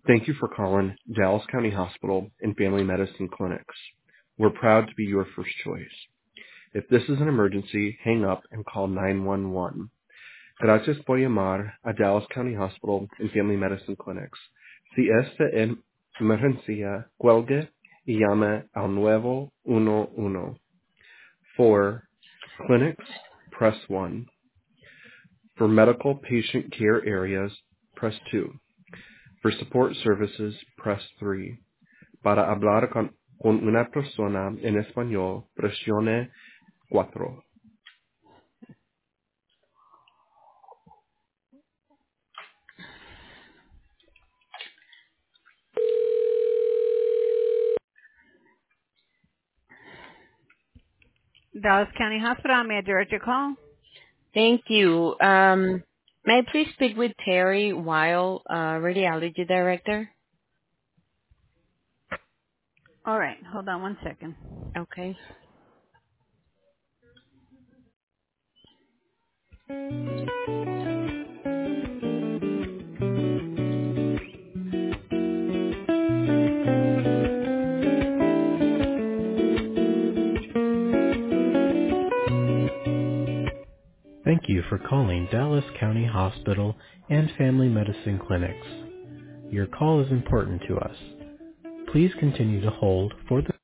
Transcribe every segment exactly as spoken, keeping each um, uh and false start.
Thank you for calling Dallas County Hospital and Family Medicine Clinics. We're proud to be your first choice. If this is an emergency, hang up and call nine one one. Gracias por llamar a Dallas County Hospital and Family Medicine Clinics. Si esta es emergencia, cuelgue y llame al nueve uno uno. For clinics, press one. For medical patient care areas, press two. For support services, press three. Para hablar con, con una persona en español, presione cuatro. Dallas County Hospital, may I direct your call? Thank you. Um, may I please speak with Terry Weil, uh, Radiology Director? All right, hold on one second. Okay. Thank you for calling Dallas County Hospital and Family Medicine Clinics. Your call is important to us. Please continue to hold for the...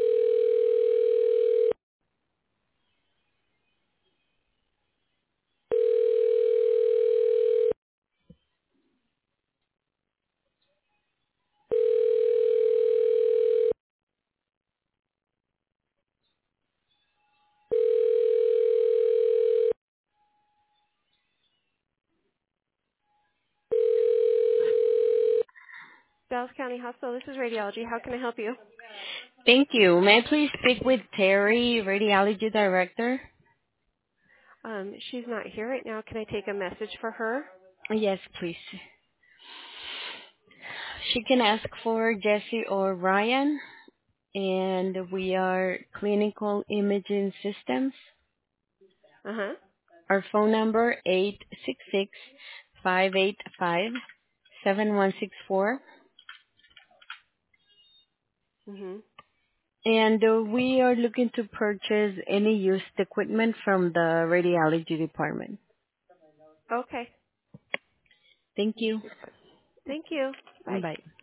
Dallas County Hospital, this is radiology. How can I help you? Thank you. May I please speak with Terry, Radiology Director? Um, she's not here right now. Can I take a message for her? Yes, please. She can ask for Jesse or Ryan, and we are Clinical Imaging Systems. Uh-huh. Our phone number eight six six, five eight five, seven one six four. Mm-hmm. And uh, we are looking to purchase any used equipment from the radiology department. Okay. Thank you. Thank you. Bye. Bye.